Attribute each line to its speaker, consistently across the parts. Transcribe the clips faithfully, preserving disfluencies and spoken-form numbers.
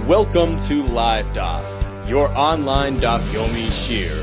Speaker 1: Welcome to Live Daf, your online Daf Yomi Shir.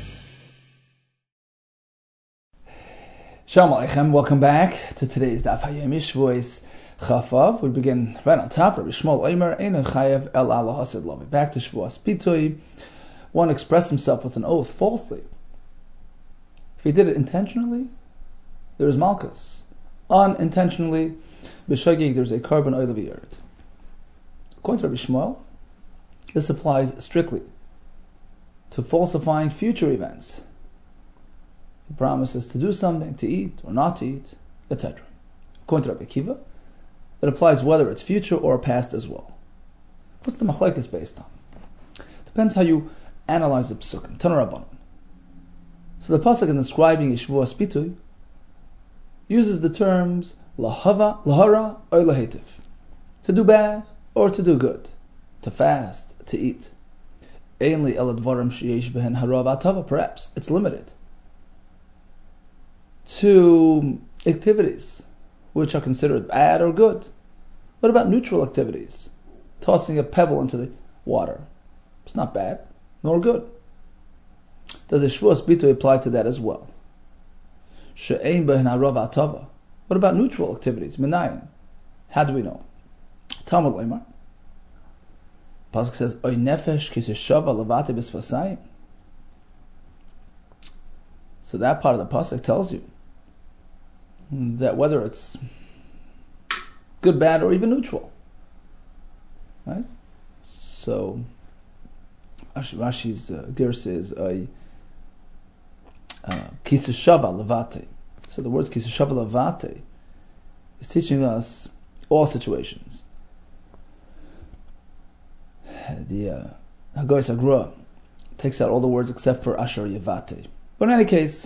Speaker 2: Shalom Aleichem, welcome back to today's Daf Yomi Shvois Chafav. We begin right on top. Rabbi Shmuel Omer Eino Chayev El Allah Hasid Lavi. Back to Shvuas Pitui. One expressed himself with an oath falsely. If he did it intentionally, there is malchus. Unintentionally, b'shagig, there's a carbon oil of the earth. According to Rabbi Shmuel, this applies strictly to falsifying future events. He promises to do something, to eat or not to eat, et cetera. According to Rabbi Akiva, it applies whether it's future or past as well. What's the machlekes based on? Depends how you analyze the psukim. Tanu Rabbanan. So the pasuk in describing Yeshua Spitui uses the terms lahava, lahara, or lahetiv, to do bad or to do good, to fast, to eat. Ainly eladvarim sheyesh behen harav atava. Perhaps it's limited to activities which are considered bad or good. What about neutral activities? Tossing a pebble into the water. It's not bad, nor good. Does the Shvuas Bitui apply to that as well? She'ein behen harav atava. What about neutral activities? Minayin. How do we know? Talmud Leimar. Pasuk says, "Oy nefesh kiseshava levate b'svasayim." So that part of the pasuk tells you that whether it's good, bad, or even neutral, right? So Rashi's uh, ger says, "Oy kiseshava levate." So the word kiseshava levate is teaching us all situations. The uh, Hagoyes Agra takes out all the words except for Asher Yevate. But in any case,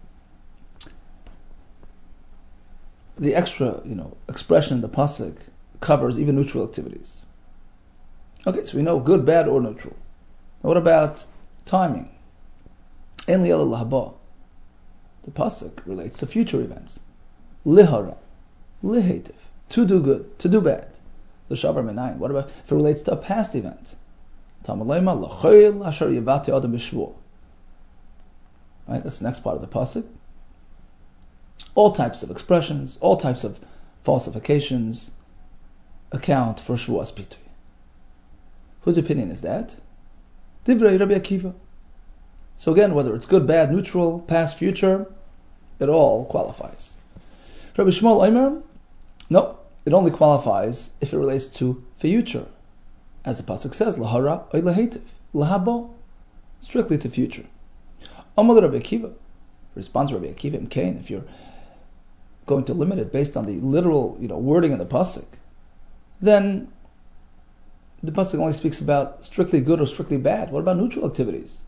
Speaker 2: the extra, you know, expression in the pasuk covers even neutral activities. Okay, so we know good, bad, or neutral. Now what about timing? En li ela lahaba. The pasuk relates to future events. Lihara, lihetiv, to do good, to do bad. The shavar menayin. What about if it relates to a past event? Talmud Leimar l'choil asher yevate adam b'shvuah. Right, that's the next part of the pasuk. All types of expressions, all types of falsifications account for Shvuas Pitui. Whose opinion is that? Divrei Rabbi Akiva. So again, whether it's good, bad, neutral, past, future, it all qualifies. Rabbi Shmuel Omer, no. It only qualifies if it relates to future, as the pasuk says, lahara oy lahetiv, lahabo, strictly to future. Amar Rabbi Akiva, responds Rabbi Akiva Mkain, if you're going to limit it based on the literal, you know, wording of the pasuk, then the pasuk only speaks about strictly good or strictly bad. What about neutral activities?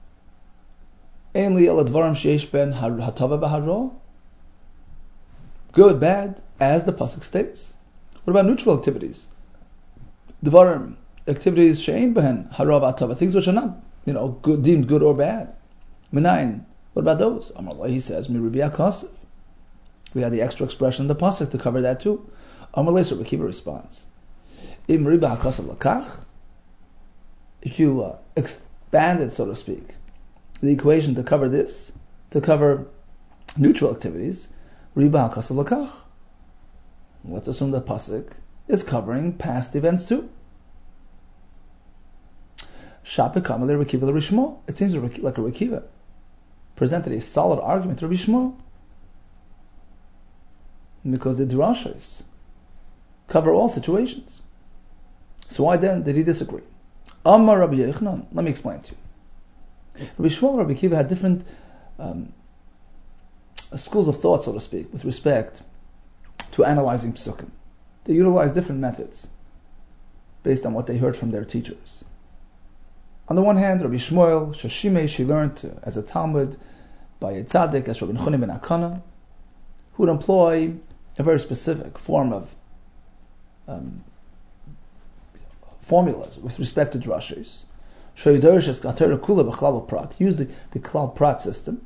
Speaker 2: Ainli el advarim sheish ben hatava b'haro. Good, bad, as the pasuk states. What about neutral activities? Dvarim, activities she'ein behen harav atava, things which are not, you know, good, deemed good or bad. Minayin, what about those? Amar Allah, he says, Miribi HaKasav. We had the extra expression in the pasuk to cover that too. Amar Allah, so Rabbi Akiva responds, Im Miribi HaKasav lakach. If you uh, expand it, so to speak, the equation to cover this, to cover neutral activities, Riba HaKasav lakach. Let's assume the pasuk is covering past events too. Shapik Kamalei Rabbi Akiva Rabbi Shmuel. It seems like Rabbi Akiva presented a solid argument to Rabbi Shmuel, because the drashos cover all situations. So why then did he disagree? Amar Rabbi Yochanan. Let me explain to you. Rabbi Shmuel and Rabbi Akiva had different um, schools of thought, so to speak, with respect to analyzing psukim. They utilize different methods based on what they heard from their teachers. On the one hand, Rabbi Shmuel, Shashimei, she learned uh, as a Talmud by a tzaddik, as Rabbi Nechunim ben Akana, who would employ a very specific form of um, formulas with respect to drashos. Use the, the klal prat system,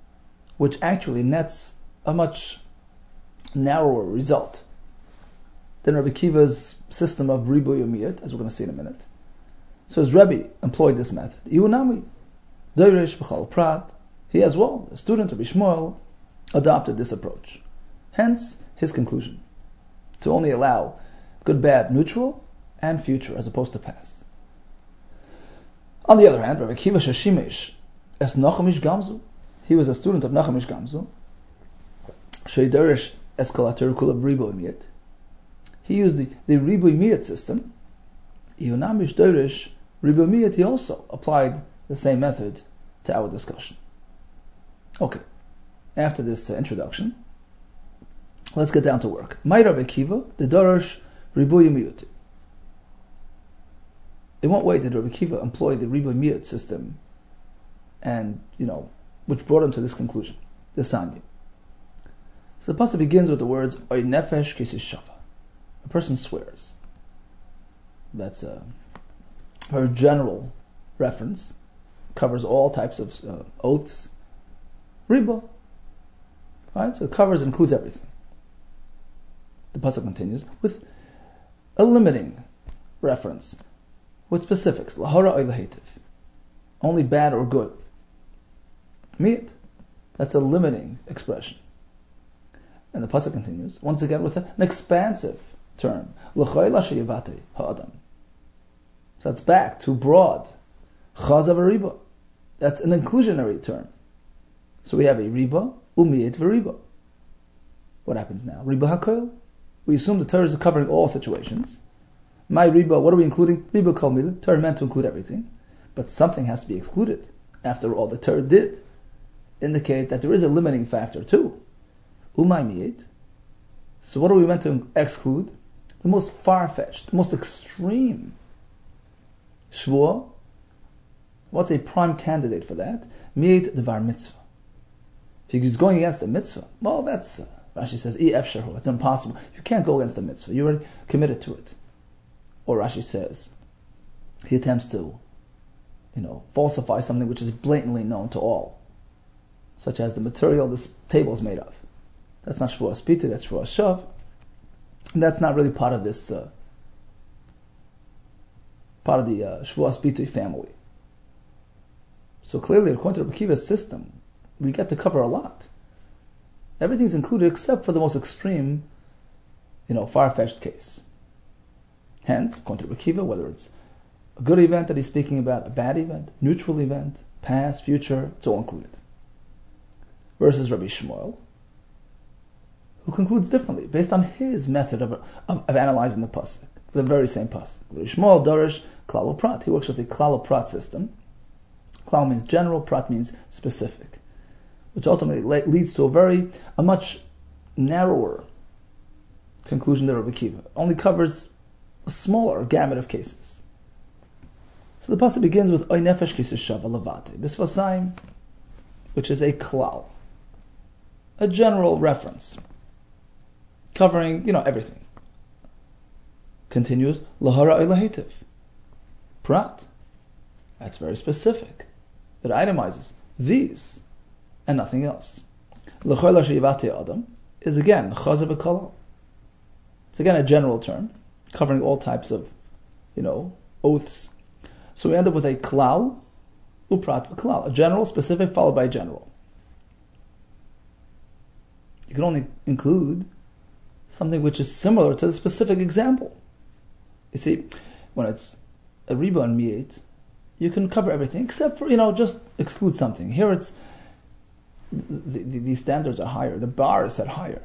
Speaker 2: which actually nets a much narrower result. than Rabbi Kiva's system of ribuy umiyat, as we're going to see in a minute. So his Rebbe employed this method. Iunami, Doirish b'chal prat, he as well, a student of Ishmael, adopted this approach. Hence, his conclusion, to only allow good, bad, neutral, and future, as opposed to past. On the other hand, Rabbi Kiva Shashimish, es Nachamish Gamzu, he was a student of Nachamish Gamzu, Sheidarish Eskalater Kulab Ribu Miyat. He used the, the Ribu Miyat system. Iunamish Dorish Ribu Miyat, he also applied the same method to our discussion. Okay, after this uh, introduction, let's get down to work. My Rabbi Kiva, the Dorish Ribu Miyat. In what way did Rabbi Kiva employ the Ribu Miyat system, and, you know, which brought him to this conclusion, the Sanya? So the pasuk begins with the words Oy nefesh kisishava. A person swears. That's a very general reference. Covers all types of uh, oaths. Riba. Right? So it covers and includes everything. The pasuk continues with a limiting reference, with specifics. Lahara oy lahetiv. Only bad or good. Miyat. That's a limiting expression. And the pasuk continues, once again with an expansive term. L'choyla sheyivate ha'adam. So that's back to broad. Chazav riba. That's an inclusionary term. So we have a riba, umiyat v'riba. What happens now? Riba hakoil. We assume the Torah is covering all situations. My riba, what are we including? Riba kol midah. Torah meant to include everything. But something has to be excluded. After all, the Torah did indicate that there is a limiting factor too. Umay miyat. So what are we meant to exclude? The most far-fetched, the most extreme shvua. What's a prime candidate for that? Miyat devar mitzvah. If he's going against a mitzvah, well, that's, uh, Rashi says, I efshahu, it's impossible. You can't go against the mitzvah. You're already committed to it. Or Rashi says, he attempts to, you know, falsify something which is blatantly known to all, such as the material this table is made of. That's not shvua spiti, that's shvua shav. And that's not really part of this, uh, part of the uh, shvua spiti family. So clearly, according to Rabbi Kiva's system, we get to cover a lot. Everything's included except for the most extreme, you know, far-fetched case. Hence, according to Rabbi Kiva, whether it's a good event that he's speaking about, a bad event, neutral event, past, future, it's all included. Versus Rabbi Shmuel, who concludes differently, based on his method of, of, of analyzing the pasuk, the very same pasuk. Rabbi Shmuel, Dorish, Klal Prat. He works with the Klal Prat system. Klal means general, Prat means specific, which ultimately le- leads to a very, a much narrower conclusion than Rabbi Kiva. Only covers a smaller gamut of cases. So the pasuk begins with Oy nefesh kisishava levate bisvasayim, which is a klal, a general reference covering, you know, everything. Continues lahara oy lahetiv, prat. That's very specific. It itemizes these and nothing else. L'choyla sheyivate adam is again chazav v'kolal. It's again a general term covering all types of, you know, oaths. So we end up with a klal, uprat v'klal, a general, specific, followed by a general. You can only include something which is similar to the specific example. You see, when it's a riba and miyat, you can cover everything except for, you know, just exclude something. Here it's, the, the, these standards are higher. The bar is set higher.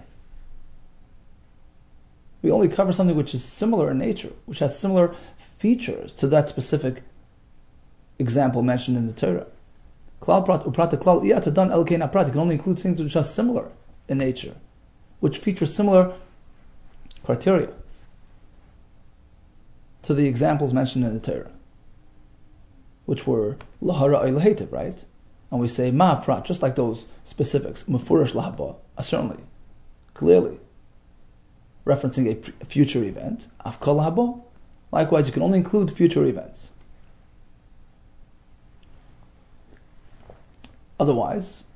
Speaker 2: We only cover something which is similar in nature, which has similar features to that specific example mentioned in the Torah. Klal prat uprata klal iyatadan elkein aprat. You can only include things which are similar in nature, which feature similar criteria to the examples mentioned in the Torah, which were lahara ay lahetiv, right? And we say ma prat, just like those specifics, mufurish lahaba, certainly, clearly, referencing a future event. Afkal lahaba, likewise, you can only include future events. Otherwise,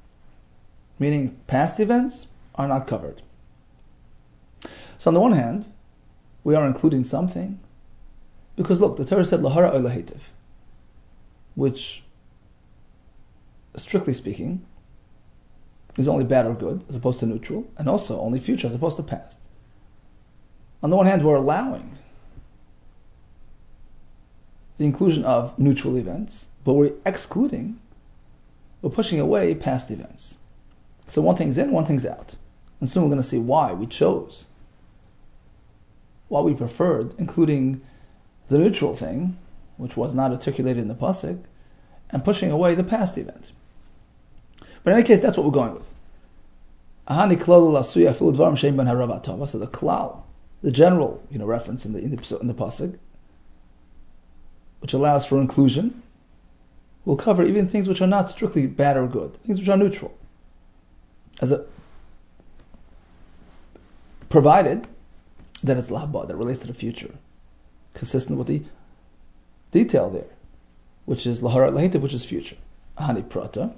Speaker 2: meaning past events, are not covered. So on the one hand, we are including something? Because look, the Torah said lahara or lahetiv, which, strictly speaking, is only bad or good as opposed to neutral, and also only future as opposed to past. On the one hand, we're allowing the inclusion of neutral events, but we're excluding, we're pushing away past events. So one thing's in, one thing's out. And soon we're going to see why we chose, why we preferred including the neutral thing, which was not articulated in the pasuk, and pushing away the past event. But in any case, that's what we're going with. So the klal, the general, you know, reference in the in the, in the pasuk, which allows for inclusion, will cover even things which are not strictly bad or good, things which are neutral, as a provided that it's lahba, that relates to the future, consistent with the detail there, which is lahara lahitiv, which is future, ahani prata,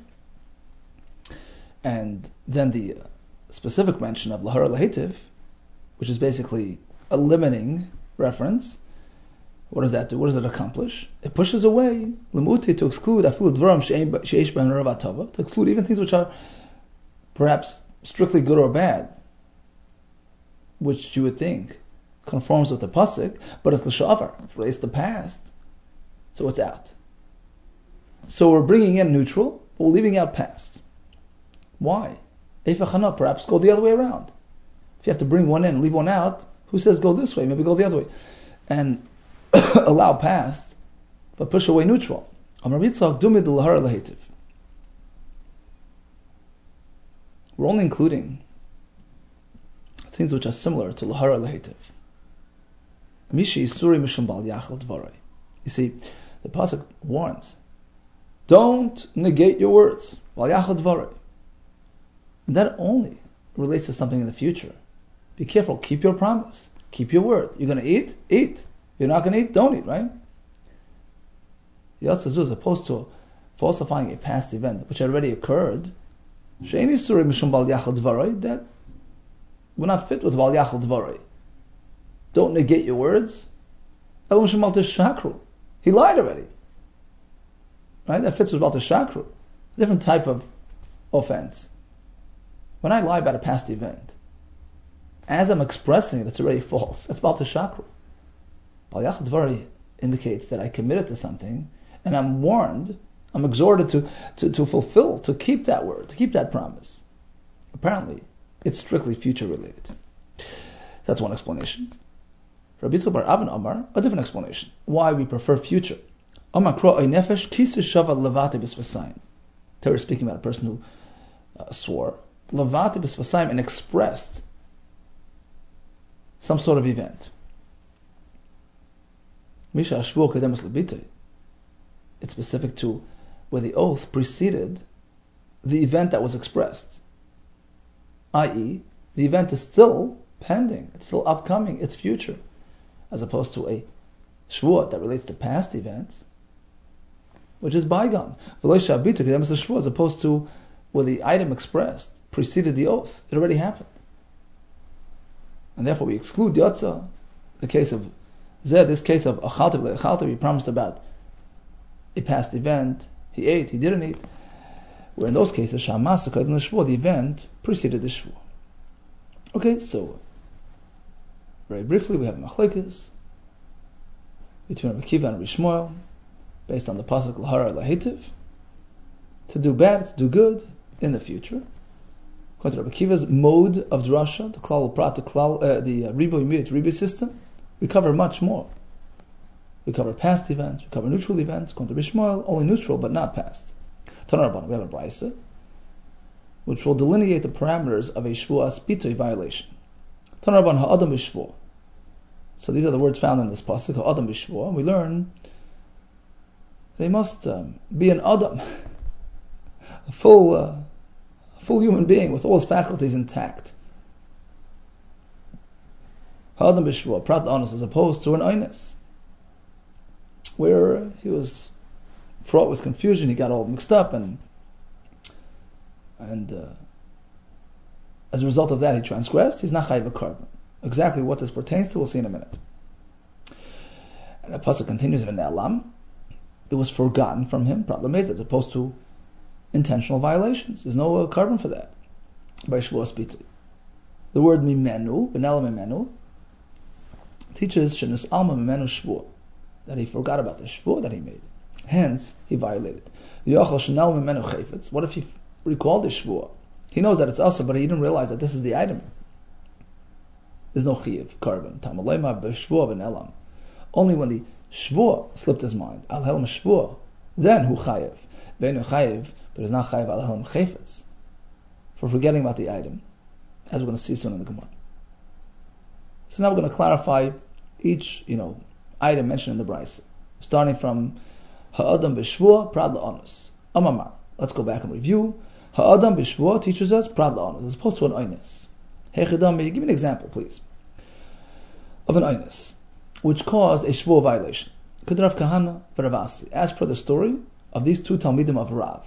Speaker 2: and then the specific mention of lahara lahitiv, which is basically a limiting reference. What does that do? What does it accomplish? It pushes away lemuti, to exclude afilu dvaram sheish b'hem ravatava, to exclude even things which are perhaps strictly good or bad, which you would think conforms with the pasuk, but it's l'shavar, it relates to the past, so it's out. So we're bringing in neutral, but we're leaving out past. Why? Eifachana, perhaps go the other way around. If you have to bring one in and leave one out, who says go this way? Maybe go the other way. And allow past, but push away neutral. We're only including things which are similar to lahara lahetiv. Mishi isuri mishum bal yachal dvarai. You see, the pasuk warns, don't negate your words. Bal yachal dvarai. And that only relates to something in the future. Be careful. Keep your promise. Keep your word. You're going to eat? Eat. You're not going to eat? Don't eat, right? Yatzazu, as opposed to falsifying a past event which already occurred, she'eni isuri mishum bal yachal dvarai, that we're not fit with Val Yachal Dvarai. Don't negate your words. He lied already. Right? That fits with Val Shakru. A different type of offense. When I lie about a past event, as I'm expressing it, it's already false. That's Val Shakru. Val Yachal Dvarai indicates that I committed to something, and I'm warned, I'm exhorted to, to, to fulfill, to keep that word, to keep that promise. Apparently, it's strictly future related. That's one explanation. Rabbi Yitzchak bar Avin Amar, a different explanation. Why we prefer future. Amar kro oy nefesh kisu shava levate b'svasayim. Torah is speaking about a person who uh, swore levate b'svasayim and expressed some sort of event. Misha ashvuo kademus lebitei. It's specific to where the oath preceded the event that was expressed. that is, the event is still pending, it's still upcoming, it's future, as opposed to a shvuah that relates to past events, which is bygone. As opposed to where the item expressed preceded the oath, it already happened. And therefore we exclude yotza, the case of zeh, this case of achaltiv le'achaltiv, he promised about a past event, he ate, he didn't eat. Where in those cases, the event preceded the shvuah. Okay, so very briefly, we have machlekes between Rabbi Akiva and Rabbi Shmuel, based on the pasuk lahara lahitiv, to do bad, to do good in the future. According to Rabbi Akiva's mode of drasha, the klal prat, the klal, uh, the uh, riboy miyut riboy system, we cover much more. We cover past events, we cover neutral events. According to Rabbi Shmuel, only neutral but not past. Tanarabban, we have a brayse, which will delineate the parameters of a shvuah spitoi violation. Tanarabban ha'adam b'shvuah. So these are the words found in this pasuk, ha'adam b'shvuah. We learn that he must um, be an adam, a full, uh, a full human being with all his faculties intact. Ha'adam b'shvuah, prat honest, as opposed to an oines, where he was fraught with confusion, he got all mixed up, and and uh, as a result of that he transgressed. He's not chayiv a carbon. Exactly what this pertains to, we'll see in a minute. And the pasuk continues in Elam. It was forgotten from him, problem is, as opposed to intentional violations. There's no uh, carbon for that. By Shvuas Piti. The word mimenu, benela mimenu, teaches shenis alma mimenu shvua, that he forgot about the shvua that he made. Hence, he violated. Yochel shenel mimenu chayfetz. What if he recalled the shvua? He knows that it's also, but he didn't realize that this is the item. There's no chiyuv, carbon. Tamalema b'shvua v'nelam. Only when the shvua slipped his mind, al helm shvua, then hu chayiv. Ve'enu chayiv, but is not chayiv al helm chayfetz, for forgetting about the item, as we're going to see soon in the Gemara. So now we're going to clarify each, you know, item mentioned in the Brisa, starting from ha'adam b'shvua prad la'anus. Amamar. Let's go back and review. Ha'adam b'shvua teaches us prad la'anus, as opposed to an oinus. Hechidam, give me an example, please, of an oinus which caused a shvua violation. Rav Kahana v'Ravasi, as per the story of these two talmidim of Rav.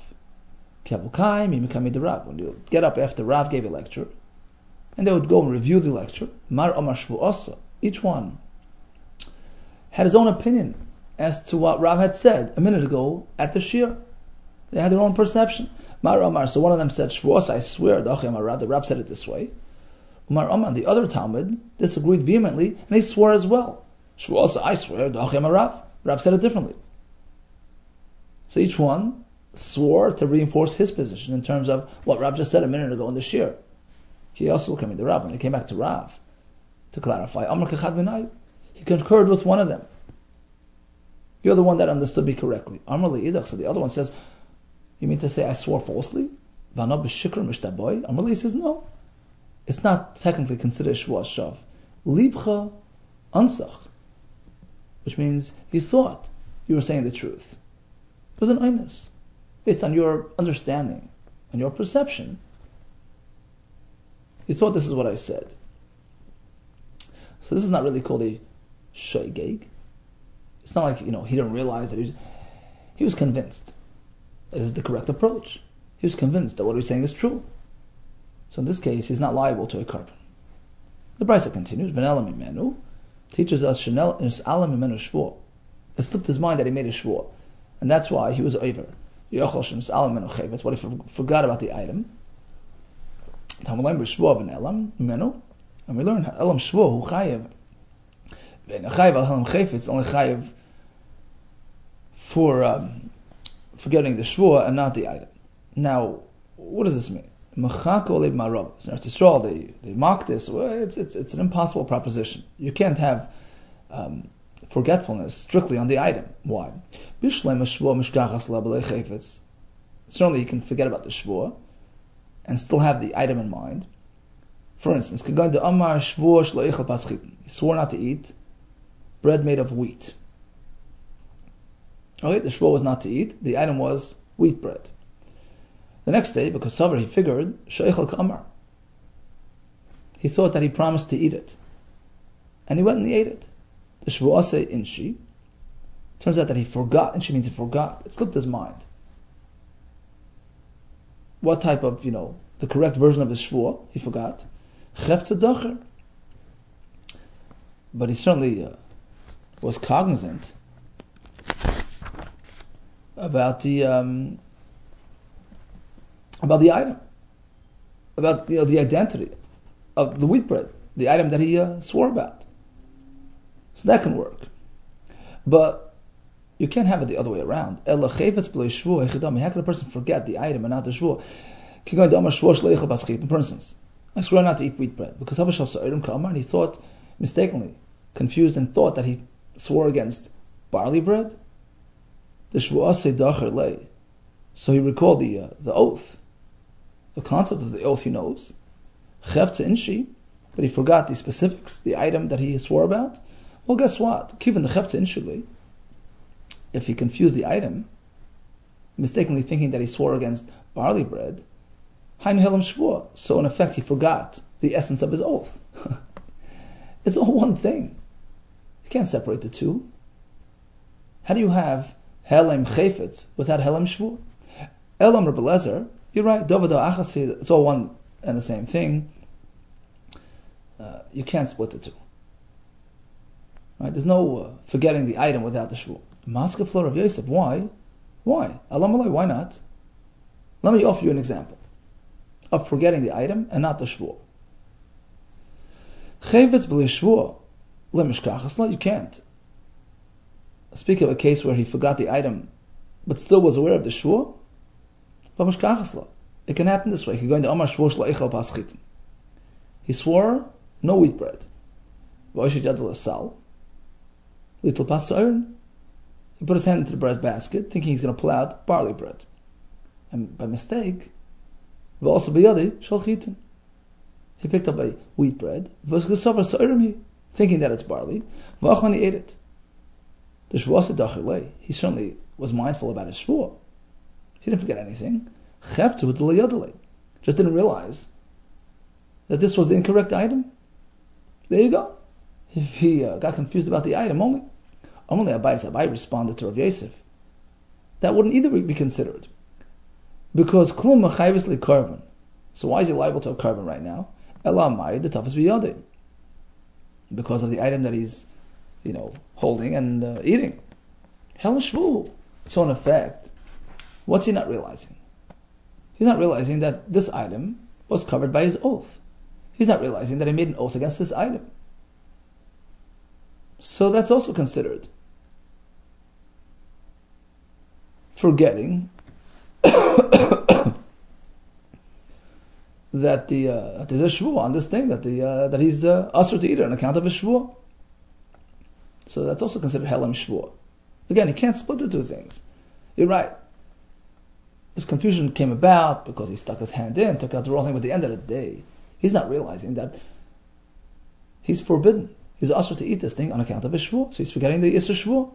Speaker 2: When you get up after Rav gave a lecture, and they would go and review the lecture, Mar Amar Shvuasa, each one had his own opinion as to what Rav had said a minute ago at the shir. They had their own perception. Mar Amar, so one of them said, Shvuasa, I swear, the Rav said it this way. Umar Amar, the other Talmud, disagreed vehemently, and he swore as well. Shvuasa, I swear, Rav. Rav said it differently. So each one swore to reinforce his position in terms of what Rav just said a minute ago in the shir. He also came to Rav, when they came back to Rav to clarify, Amar Kechad B'nai, he concurred with one of them. You're the one that understood me correctly. Amar Li'idach, so the other one says, you mean to say I swore falsely? V'ana b'shikr mishtaboy? Amar Li says, no. It's not technically considered Shvuas Shav. Libcha ansach, which means you thought you were saying the truth. It was an oinus, based on your understanding and your perception. You thought this is what I said. So this is not really called a shoygeg. It's not like, you know, he didn't realize that he was, he was convinced that this is the correct approach. He was convinced that what he's saying is true. So in this case, he's not liable to a carbon. The Brisa continues, V'nela mimenu, teaches us, Shenel nis'ala mimenu shvua. It slipped his mind that he made a shvua. And that's why he was over. Yochel shen'nis'ala mimenu chayvetz, what he forgot about the item. Tamalem b'shvua v'nelam mimenu, and we learn elam shvua hu chayev. Ve'en chayev al helam chayvetz, only chayev for um, forgetting the shvua and not the item. Now, what does this mean? Machako leib marav. So to straw, they they mock this. Well, it's it's it's an impossible proposition. You can't have um, forgetfulness strictly on the item. Why? Certainly, you can forget about the shvua and still have the item in mind. For instance, he swore not to eat bread made of wheat. Okay, the shvua was not to eat. The item was wheat bread. The next day, because Savar, he figured, Sheichel K'amar. He thought that he promised to eat it. And he went and he ate it. The Shvuase Inshi, turns out that he forgot. Inshi means he forgot. It slipped his mind. What type of, you know, the correct version of his Shvua, he forgot. Chefze Dacher. But he certainly uh, was cognizant about the... Um, about the item, about, you know, the identity of the wheat bread, the item that he uh, swore about. So that can work. But you can't have it the other way around. How can a person forget the item and not the shvua? For instance, I swear not to eat wheat bread, because and he thought, mistakenly, confused and thought that he swore against barley bread. The shvua say dacher lay. So he recalled the uh, the oath. The concept of the oath he knows, chefze inshi, but he forgot the specifics, the item that he swore about. Well, guess what? Given the chefze inshi, if he confused the item, mistakenly thinking that he swore against barley bread, hainu helam shvua. So in effect, he forgot the essence of his oath. It's all one thing. You can't separate the two. How do you have helem chayfetz without helem shvua? Elam Rebbe Lezer, you're right, Dovada Achasi, it's all one and the same thing. uh, you can't split the two. Right? There's no uh, forgetting the item without the shvuah. Maska floor of Yosef. Why? Why? Alamalai, why not? Let me offer you an example of forgetting the item and not the shvuah. Chayvetz b'li shvuah lemishkachasla. You can't. Speak of a case where he forgot the item, but still was aware of the shvuah. V'mishkachasla. It can happen this way. He going to Amar shvuah shlo pas chitin. He swore no wheat bread. V'oishit yadol sal. Little pas iron. He put his hand into the bread basket, thinking he's going to pull out barley bread. And by mistake, also biyadi shal chitin. He picked up a wheat bread, thinking that it's barley, and he ate it. The shvuah, he certainly was mindful about his shvuah. He didn't forget anything. Just didn't realize that this was the incorrect item. There you go. If he uh, got confused about the item only, only Abai Abai responded to Rav Yosef. That wouldn't either be considered. Because klum machayvis li korban. So why is he liable to a korban right now? Elamai the toughest biyadeh. Because of the item that he's, you know, holding and uh, eating. Hel shvu. So in effect, what's he not realizing? He's not realizing that this item was covered by his oath. He's not realizing that he made an oath against this item. So that's also considered forgetting that the uh, there's a shvuah on this thing, that the uh, that he's uh, usher to eat it on account of his shvuah. So that's also considered helam shvuah. Again, he can't split the two things. You're right. This confusion came about because he stuck his hand in, took out the wrong thing, but at the end of the day, he's not realizing that he's forbidden. He's usher to eat this thing on account of his shvuah. So he's forgetting the Isser shvuah.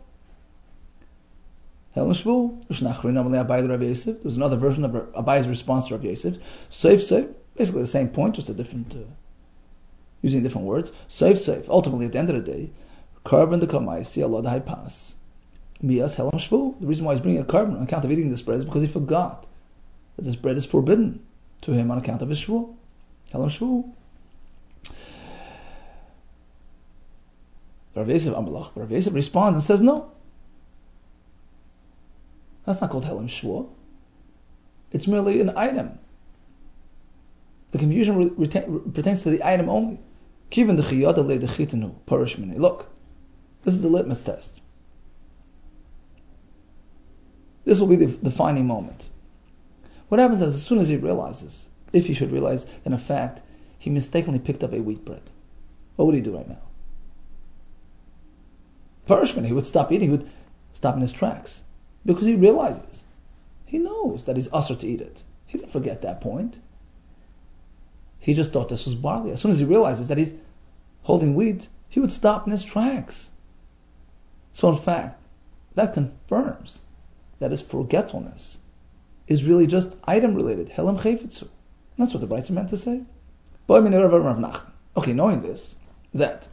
Speaker 2: Helam shvuah. There was another version of Abai's response to Rav Yosef. Safe, safe. Basically the same point, just a different, uh, using different words. Safe, safe. Ultimately, at the end of the day, korban dekamai si Allah dahai pas. Mias helam shvu. The reason why he's bringing a korban on account of eating this bread is because he forgot that this bread is forbidden to him on account of his shvu. Helam shvu. Rav Yosef Amalach. Rav Yosef responds and says, no. That's not called helam shvu. It's merely an item. The confusion re- reta- pertains to the item only. Look, this is the litmus test. This will be the defining moment. What happens is, as soon as he realizes, if he should realize, that in fact, he mistakenly picked up a wheat bread, what would he do right now? Parishman, he would stop eating, he would stop in his tracks. Because he realizes, he knows that he's usher to eat it. He didn't forget that point. He just thought this was barley. As soon as he realizes that he's holding wheat, he would stop in his tracks. So in fact, that confirms that his forgetfulness is really just item related. Helam chayfetzu. That's what the Breitzer meant to say. Okay, knowing this, that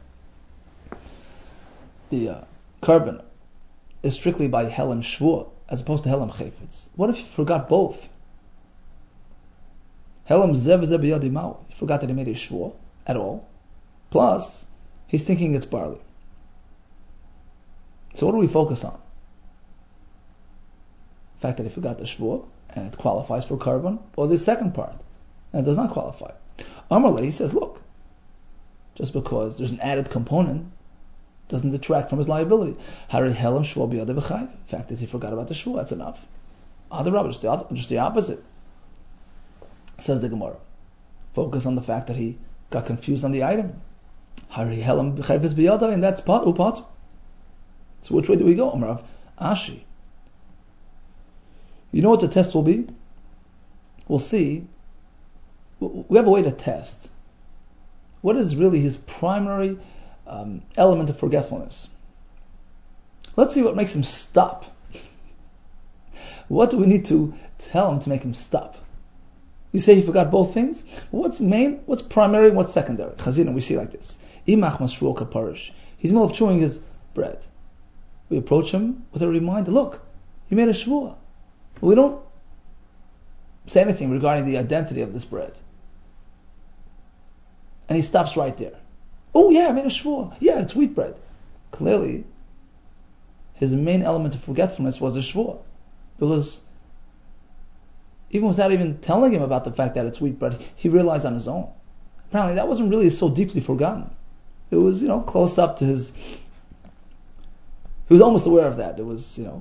Speaker 2: the uh, korban is strictly by helam shvuah as opposed to helam chayfetz. What if you forgot both? Helam zev zev b'yadimau. He forgot that he made a shvuah at all. Plus, he's thinking it's barley. So what do we focus on? The fact that he forgot the shvuah and it qualifies for korban, or the second part and it does not qualify. Amarle, he says, look, just because there's an added component doesn't detract from his liability. Hari helam shvuah b'yadav v'chayv. The fact is he forgot about the shvuah. That's enough. Other rubber, just the, just the opposite. Says the Gemara. Focus on the fact that he got confused on the item. Hari helam b'chayv b'yadav, and that's pot upat. So which way do we go, Amrav? Ashi. You know what the test will be? We'll see. We have a way to test. What is really his primary um, element of forgetfulness? Let's see what makes him stop. What do we need to tell him to make him stop? You say he forgot both things? What's main, what's primary, what's secondary? Chazina, we see like this. Imach masruo kaparish. He's in the middle of chewing his bread. We approach him with a reminder. Look, you made a shvuah. We don't say anything regarding the identity of this bread. And he stops right there. Oh yeah, I made a shvua. Yeah, it's wheat bread. Clearly, his main element of forgetfulness was the shvua. Because even without even telling him about the fact that it's wheat bread, he realized on his own. Apparently that wasn't really so deeply forgotten. It was, you know, close up to his... He was almost aware of that. It was, you know...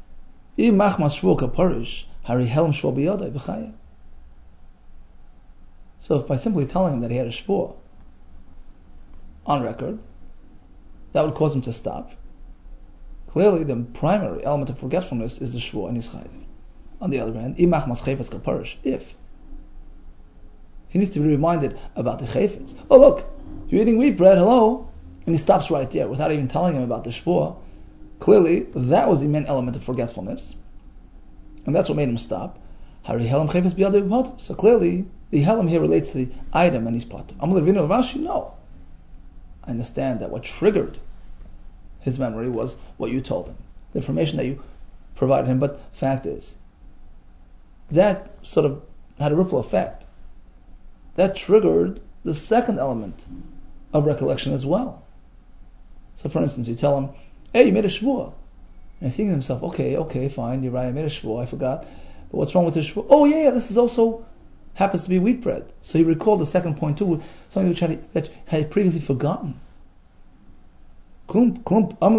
Speaker 2: So if by simply telling him that he had a shvua on record, that would cause him to stop. Clearly the primary element of forgetfulness is the shvua and his chayiv. On the other hand, if he needs to be reminded about the chayfetz. Oh look, you're eating wheat bread, hello? And he stops right there without even telling him about the shvua. Clearly, that was the main element of forgetfulness. And that's what made him stop. So clearly, the helam here relates to the item and his pot. No. I understand that what triggered his memory was what you told him. The information that you provided him. But fact is, that sort of had a ripple effect. That triggered the second element of recollection as well. So for instance, you tell him, hey, you made a shvua. And he's thinking to himself, okay, okay, fine, you're right, I made a shvua, I forgot. But what's wrong with the shvua? Oh yeah, yeah, this is also, happens to be wheat bread. So he recalled the second point too, something which had, that had previously forgotten. Isn't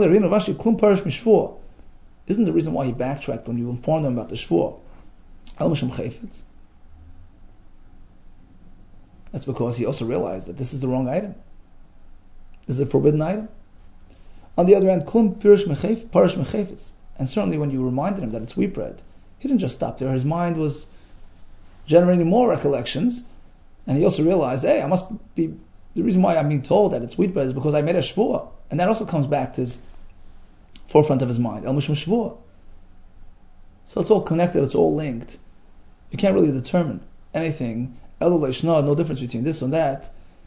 Speaker 2: the reason why he backtracked when you informed him about the shvua? That's because he also realized that this is the wrong item. This is a forbidden item. On the other hand, klum pirish parish mechefetz. And certainly when you reminded him that it's wheat bread, he didn't just stop there. His mind was generating more recollections, and he also realized, hey, I must be, the reason why I'm being told that it's wheat bread is because I made a shvua. And that also comes back to his forefront of his mind, el mishum shvua. So it's all connected, it's all linked. You can't really determine anything, no difference between this and that.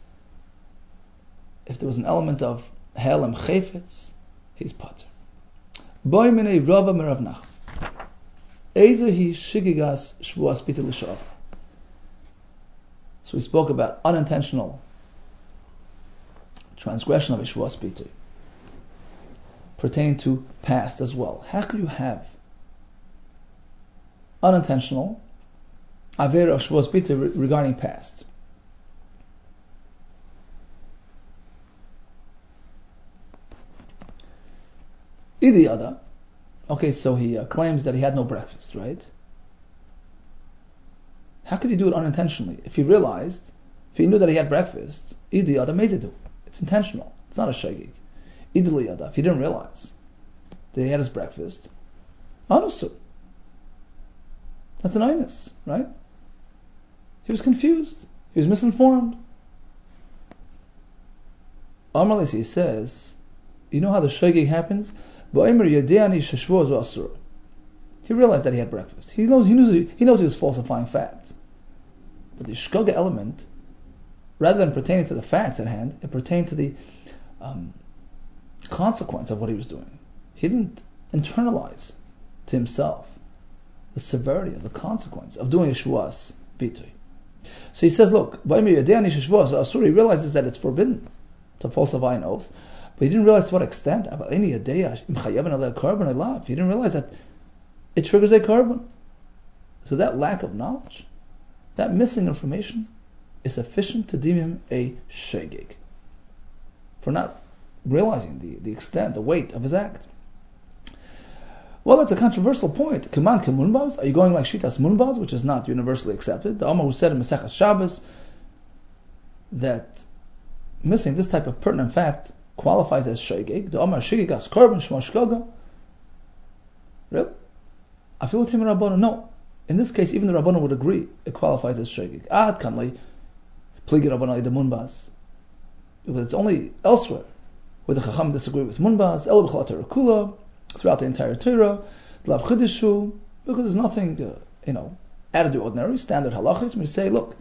Speaker 2: If there was an element of Helem Chayfetz, he's pater. Boy minei Rava merav Nachman. Ezer hi shigigas shvuas pita l'shav. So we spoke about unintentional transgression of a shvuas pita, pertaining to past as well. How could you have unintentional avera of shvuas pita regarding past? Idiyada. Okay, so he uh, claims that he had no breakfast, right? How could he do it unintentionally? If he realized, if he knew that he had breakfast, idiyada mezidu. It's intentional. It's not a shagig. Idiyada. If he didn't realize that he had his breakfast, anasu. That's an inus, right? He was confused. He was misinformed. Amarlis, he says, you know how the shagig happens? He realized that he had breakfast. He knows he knows he knows he was falsifying facts. But the shkaga element, rather than pertaining to the facts at hand, it pertained to the um, consequence of what he was doing. He didn't internalize to himself the severity of the consequence of doing a shvuas bitui. So he says, look, he realizes that it's forbidden to falsify an oath. But he didn't realize to what extent. He didn't realize that it triggers a carbon. So that lack of knowledge, that missing information, is sufficient to deem him a shegig for not realizing the, the extent, the weight of his act. Well, that's a controversial point. Kaman kemunbaz? Are you going like Shitas Munbaz, which is not universally accepted? The Amar who said in Maseches Shabbos that missing this type of pertinent fact qualifies as shegig. The Amar shegig as korban shma shkaga. Really? Afilu tim Rabbana. No. In this case, even the Rabbana would agree it qualifies as shegig. Ad kanli pligi Rabbana the munbaz. Because it's only elsewhere where the Chacham disagree with munbaz. El b'chol Torah kula throughout the entire Torah. Lav chidishu, because there's nothing uh, you know out of the ordinary, standard halachis. We say, look,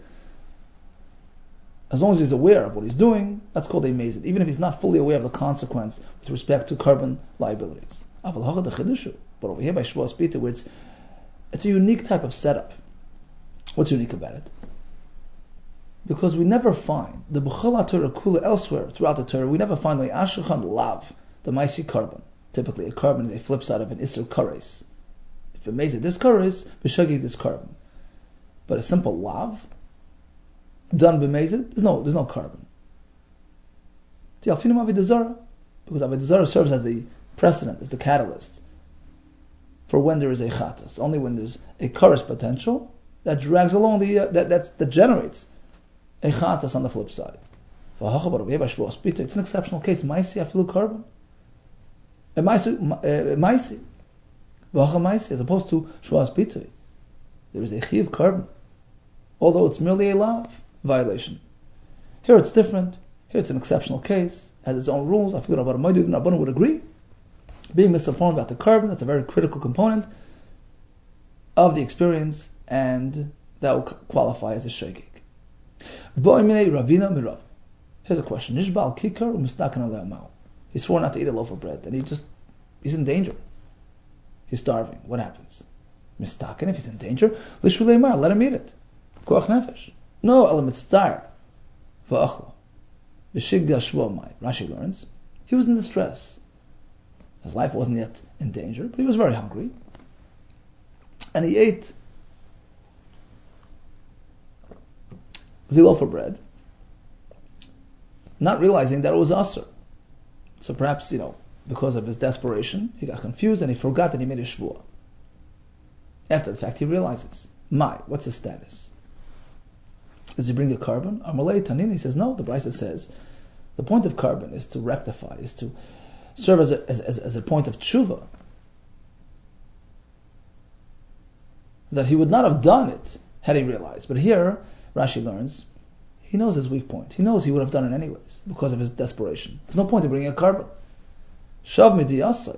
Speaker 2: as long as he's aware of what he's doing, that's called a mazid, even if he's not fully aware of the consequence with respect to carbon liabilities. But over here by Shvuas Pita, where it's, it's a unique type of setup. What's unique about it? Because we never find the B'chol Torah Kula elsewhere throughout the Torah, we never find like Ashachan Lav, the Maisi carbon. Typically, a carbon is a flip side of an Isser Kares. If it makes it this Kares, B'shagig this carbon. But a simple Lav, done b'mezid, there's no, there's no carbon. Tialfinim Avodah Zarah, because Avodah Zarah serves as the precedent, as the catalyst for when there is a chatas. Only when there's a kares potential that drags along the uh, that that's, that generates a chatas on the flip side. It's an exceptional case. Maisi afilu carbon. A maisi, maisi, as opposed to shvuas pitui. There is a chiv carbon, although it's merely a lav violation. Here it's different. Here it's an exceptional case, has its own rules. I feel Rabban Moedu, even Rabban would agree. Being misinformed about the carbon, that's a very critical component of the experience, and that will qualify as a shegig. Here's a question. He swore not to eat a loaf of bread, and he just, he's in danger. He's starving. What happens? Mistaken, if he's in danger, let him eat it. Koach nefesh. No, el mitztar. V'achlo. Rashi learns, he was in distress. His life wasn't yet in danger, but he was very hungry. And he ate the loaf of bread, not realizing that it was asur. So perhaps, you know, because of his desperation, he got confused and he forgot that he made a shvuah. After the fact, he realizes, my, what's his status? Does he bring a carbon? Amalei Tanin, he says, no, the Brisa says, the point of carbon is to rectify, is to serve as a, as, as, as a point of tshuva. That he would not have done it had he realized. But here, Rashi learns, he knows his weak point. He knows he would have done it anyways, because of his desperation. There's no point in bringing a carbon. Shav midiyasai.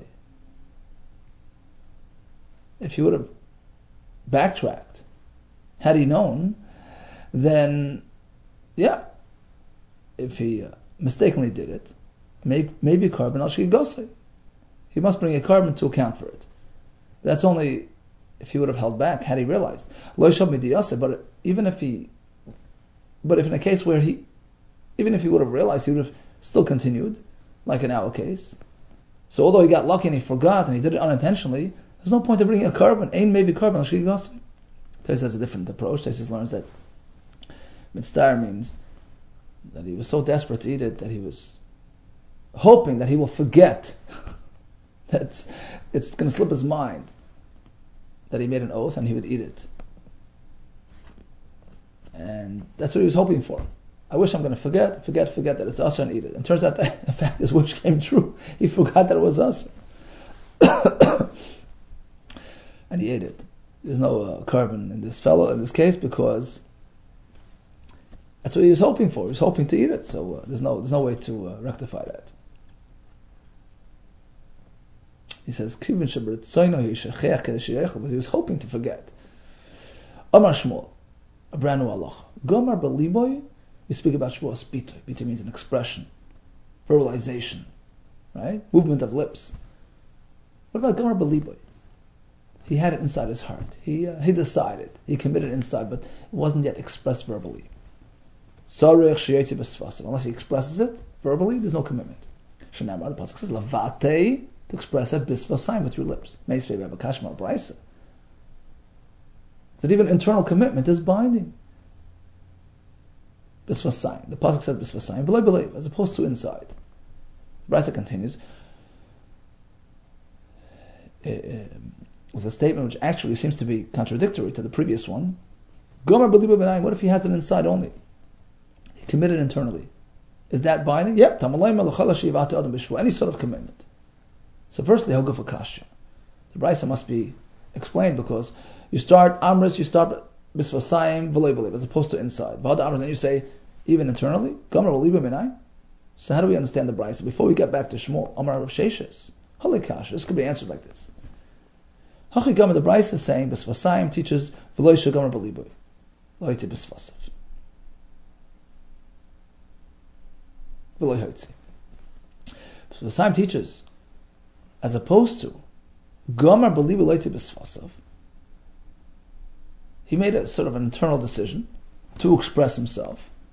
Speaker 2: If he would have backtracked, had he known, then, yeah, if he uh, mistakenly did it, make, maybe carbon al shigosei. He must bring a carbon to account for it. That's only if he would have held back, had he realized. Lo shav midiyasai, but even if he, but if in a case where he, even if he would have realized, he would have still continued, like in our case. So although he got lucky and he forgot and he did it unintentionally, there's no point in bringing a carbon. Ain maybe carbon al shigosei. Tais has a different approach. Tais learns that mitzvah means that he was so desperate to eat it that he was hoping that he will forget that it's going to slip his mind that he made an oath and he would eat it. And that's what he was hoping for. I wish I'm going to forget, forget, forget that it's asur and eat it. And turns out that in fact his wish came true. He forgot that it was asur. And he ate it. There's no uh, carbon in this fellow, in this case, because that's what he was hoping for. He was hoping to eat it, so uh, there's no there's no way to uh, rectify that. He says, but he was hoping to forget. Amar Shmuel, a brand new halacha. Gomar beliboy, we speak about shvuas bitoy. Bitoy means an expression, verbalization, right? Movement of lips. What about Gomar beliboy? He had it inside his heart. He uh, he decided. He committed inside, but it wasn't yet expressed verbally. Unless he expresses it verbally, there's no commitment. Shenamar, the pasuk says, lavate, to express it bisvasayim, with your lips. Meisvei b'avakashma brisa. That even internal commitment is binding. Bisvasayim. The pasuk said bisvasayim, b'loi believe, as opposed to inside. Brisa continues uh, with a statement which actually seems to be contradictory to the previous one. Gomer b'libo b'nayim. What if he has it inside only? He committed internally. Is that binding? Yep. Any sort of commitment. So firstly, he'll go for kasha. The brisa must be explained, because you start amris, you start bisvasayim v'loy believe, as opposed to inside. B'had amris, then you say even internally. Gomer b'libo b'nayim. So how do we understand the brisa? Before we get back to Shmuel, Amar Rav Sheshes, holy kasha. This could be answered like this. Hachi Gomer, the brisa is saying bisvasayim teaches v'loy shegomer b'libo, loy te bisvasav. V'loy hoitzi. So the Saim teaches, as opposed to Gomer believe loyti b'svasav, he made a sort of an internal decision to express himself.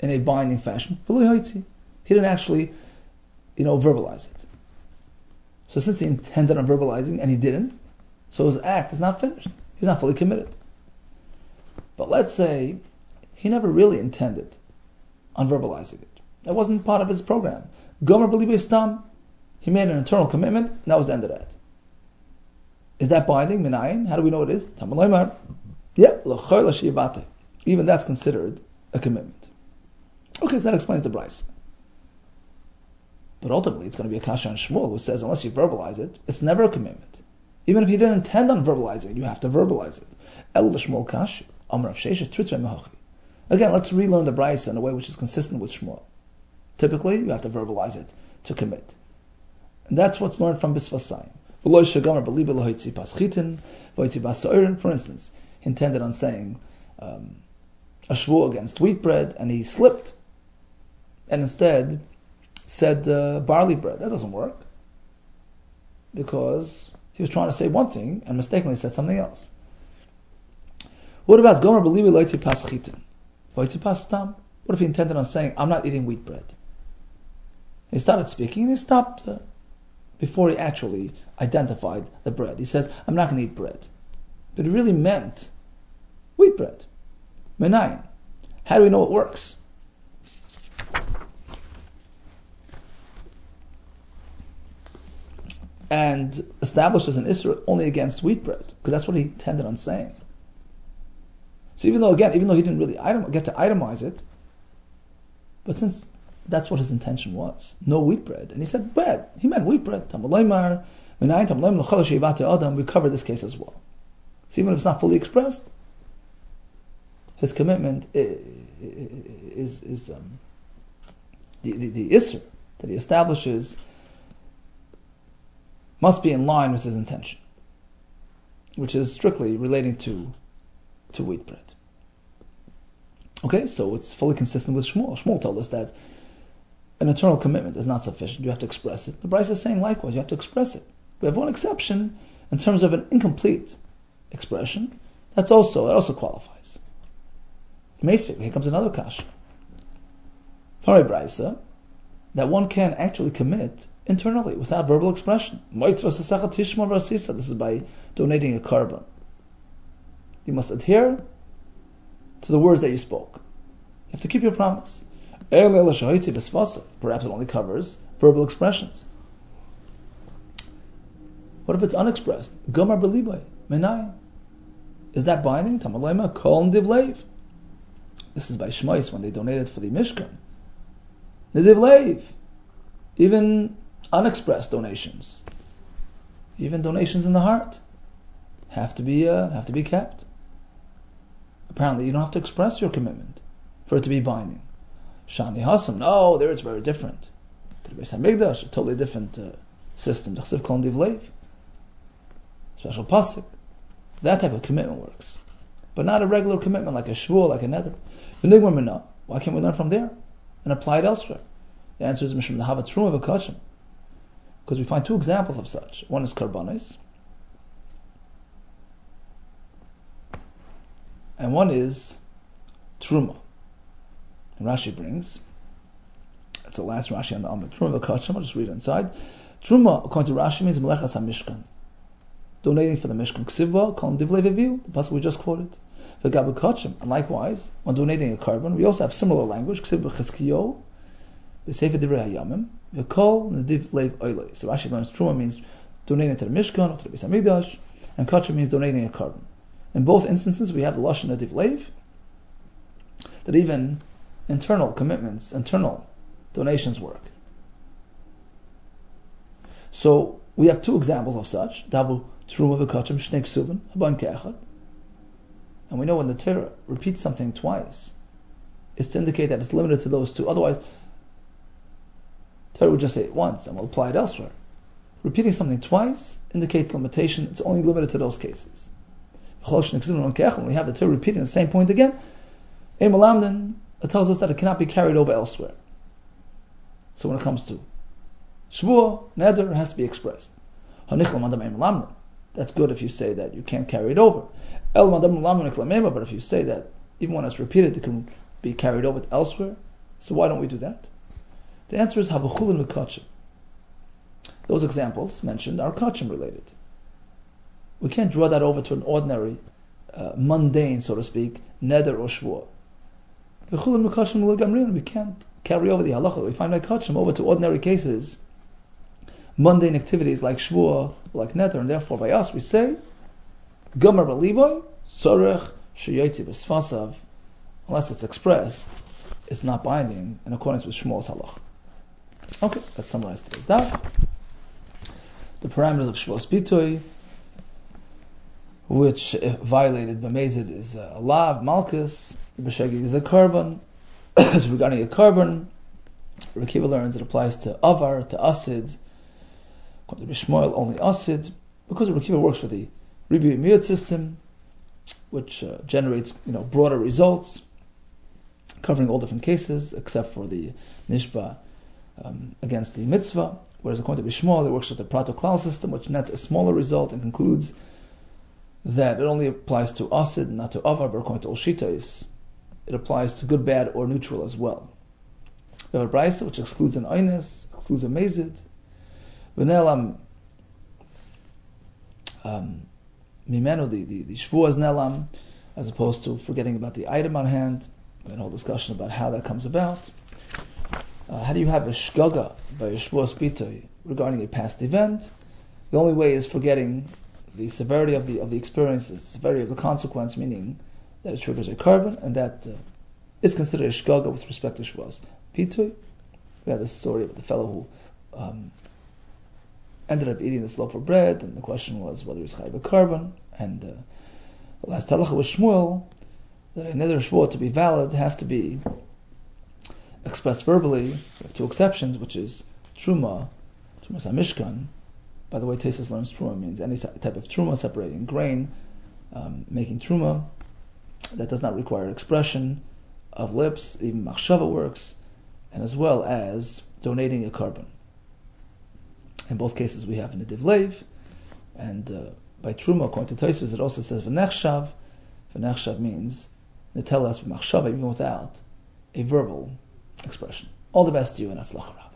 Speaker 2: in a binding fashion. He didn't actually, you know, verbalize it. So since he intended on verbalizing and he didn't, so his act is not finished. He's not fully committed. But let's say he never really intended on verbalizing it. That wasn't part of his program. Gomer b'libay stam. He made an internal commitment, and that was the end of that. Is that binding? Minayin? How do we know it is? Tamalaymar. Yep, l'choy l'shiyabate. Even that's considered a commitment. Okay, so that explains the Bryce. But ultimately, it's going to be a kasha on Shmuel, who says unless you verbalize it, it's never a commitment. Even if you didn't intend on verbalizing it, you have to verbalize it. El l'shmuel kash, amar av sheish tritzvei mehachi. Again, let's relearn the Bryce in a way which is consistent with Shmuel. Typically, you have to verbalize it to commit. And that's what's learned from Bisvasayim. For instance, he intended on saying um, a shvuah against wheat bread, and he slipped, and instead said uh, barley bread. That doesn't work, because he was trying to say one thing and mistakenly said something else. What about gomer b'libi lo yitzi pas chitin? Lo yitzi pas stam? What if he intended on saying, I'm not eating wheat bread? He started speaking and he stopped uh, before he actually identified the bread. He says, I'm not going to eat bread. But he really meant wheat bread. Menayin. How do we know it works? And establishes an Isra only against wheat bread, because that's what he intended on saying. So even though, again, even though he didn't really item, get to itemize it, but since that's what his intention was, no wheat bread, and he said bread, he meant wheat bread. We covered this case as well. So even if it's not fully expressed, his commitment is, is, is um, the, the, the Isra that he establishes must be in line with his intention, which is strictly relating to to wheat bread. Okay, so it's fully consistent with Shmuel. Shmuel told us that an eternal commitment is not sufficient. You have to express it. The Bryce is saying likewise, you have to express it. We have one exception in terms of an incomplete expression. That's also, it also qualifies. Meisvik, here comes another kasha. Fari Bryce, that one can actually commit internally without verbal expression. This is by donating a carbon. You must adhere to the words that you spoke. You have to keep your promise. Perhaps it only covers verbal expressions. What if it's unexpressed? Gomar b'libay, menai. Is that binding? Tamalayma kol divleiv. This is by Shmais when they donated for the Mishkan. Nidivleiv. Even unexpressed donations, even donations in the heart, have to be uh, have to be kept. Apparently, you don't have to express your commitment for it to be binding. Shani Hasam, no, there it's very different. To the Beis Hamikdash, a totally different uh, system. Special pasuk. That type of commitment works, but not a regular commitment like a shvuah, like a neder. Why can't we learn from there and apply it elsewhere? The answer is Mishum Nahava Truma V'Kachim, because we find two examples of such. One is Karbanis, and one is Truma. And Rashi brings, it's the last Rashi on the Amud. Truma V'Kachim, I'll just read it inside. Truma, according to Rashi, means Melechas HaMishkan, donating for the Mishkan. Ksivba, Kol Divlei V'Viu, the pasuk we just quoted. V'Gabu Kachim, and likewise, when donating a carbon, we also have similar language. Ksivba Chizkiyo, B'Sefer Divrei HaYamim, V'Kol Nediv Leiv Oilei. So Rashi learns Truma means donating to the Mishkan or to the Beis Hamikdash, and Kachim means donating a carbon. In both instances, we have the Lashon Nediv Leiv, that even internal commitments, internal donations work. So we have two examples of such. Dabu Truma V'Kachim Shnei Ksuvin Haban Ke'echad. And we know when the Torah repeats something twice, it's to indicate that it's limited to those two. Otherwise, Torah would just say it once and we'll apply it elsewhere. Repeating something twice indicates limitation. It's only limited to those cases. When we have the Torah repeating the same point again, it tells us that it cannot be carried over elsewhere. So when it comes to Shvuah, Neder, it has to be expressed. That's good if you say that you can't carry it over. But if you say that even when it's repeated, it can be carried over elsewhere, So why don't we do that? The answer is Habachulin Mekachim. Those examples mentioned are Kachim related. We can't draw that over to an ordinary, uh, mundane, so to speak, neder or shvua. We can't carry over the halacha that we find by Kachim over to ordinary cases, mundane activities like shvua, like neder, and therefore by us we say, Gomer b'liboy, sorech sheyotzi b'sfasav, unless it's expressed, it's not binding in accordance with Shmuel's halacha. Okay, let's summarize today's daf. The parameters of Shvuas Bitoy, which if violated b'mezid is a lav, malchus, b'shegig is a carbon. So regarding a carbon, Rekiva learns it applies to avar, to asid, according to Bishmoel only asid, because Rekiva works with the Ribi Miyot system, which uh, generates you know broader results, covering all different cases except for the nishba um, against the mitzvah. Whereas according to Bishmoel, it works with the Prato Klal system, which nets a smaller result and concludes that it only applies to asid, not to avar, but according to Olshitais, it applies to good, bad, or neutral as well. We have a Braisa which excludes an Eines, excludes a Mezid. V'nelam um, Mimenu, the, the, the Shvuas Nelam, as opposed to forgetting about the item on hand. We had a whole discussion about how that comes about. Uh, how do you have a shgaga by a Shvuas Bitoy regarding a past event? The only way is forgetting the severity of the of the experiences, the severity of the consequence, meaning that it triggers a carbon, and that uh, is considered a shgaga with respect to Shvuas Bitoy. We had this story about the fellow who um, ended up eating this loaf of bread, and the question was whether he's chayav a carbon. And uh, the last halacha was Shmuel, that another shvuah to be valid have to be expressed verbally. We have two exceptions, which is truma, truma samishkan. By the way, Tesis learns truma means any type of truma, separating grain, um, making truma. That does not require expression of lips, even machshava works, and as well as donating a carbon. In both cases we have nediv leiv, and uh, by truma, according to Tesis, it also says v'nechshav. V'nechshav means netelas v'machshava, even without a verbal expression. All the best to you, and atzlach.